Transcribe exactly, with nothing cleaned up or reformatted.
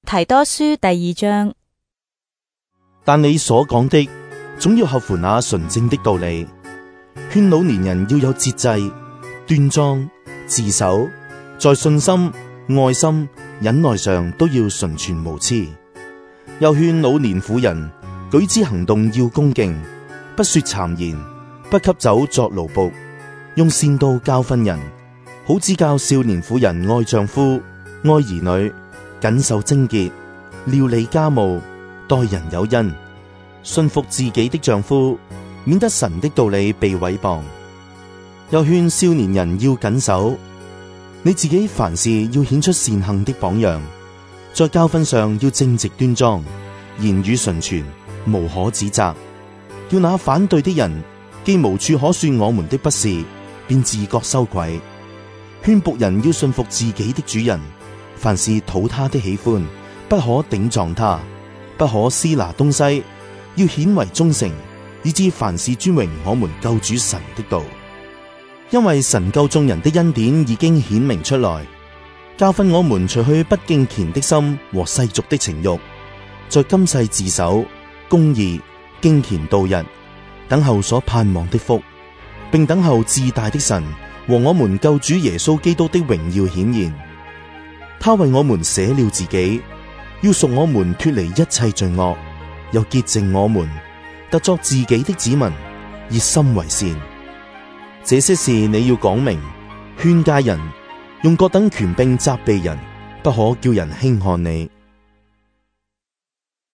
提多書第二章。 但你所講的，總要合乎那純正的道理。勸老年人要有節制、端莊、自守，在信心、愛心、忍耐上都要純全無疵。又勸老年婦人舉止行動要恭敬，不說讒言，不給酒作奴僕，用善道教訓人，好指教少年婦人愛丈夫、愛兒女，謹守貞潔，料理家務，待人有恩，順服自己的丈夫，免得神的道理被毀謗。又勸少年人要謹守，你自己凡事要顯出善行的榜樣，在教訓上要正直端莊，言語純全，無可指責。要那反對的人既無處可說我們的不是，便自覺羞愧。勸僕人要順服自己的主人，凡事討他的喜歡，不可頂撞他，不可私拿東西，要顯為忠誠，以致凡事尊榮我們救主神的道。因為神救眾人的恩典已經顯明出來，教訓我們除去不敬虔的心和世俗的情慾，在今世自守、公義、敬虔度日，等候所盼望的福，並等候至大的神和我們救主耶穌基督的榮耀顯現。他為我們捨了自己，要贖我們脫離一切罪惡，又潔淨我們，特作自己的子民，熱心為善。這些事你要講明，勸誡人，用各等權柄責備人，不可叫人輕看你。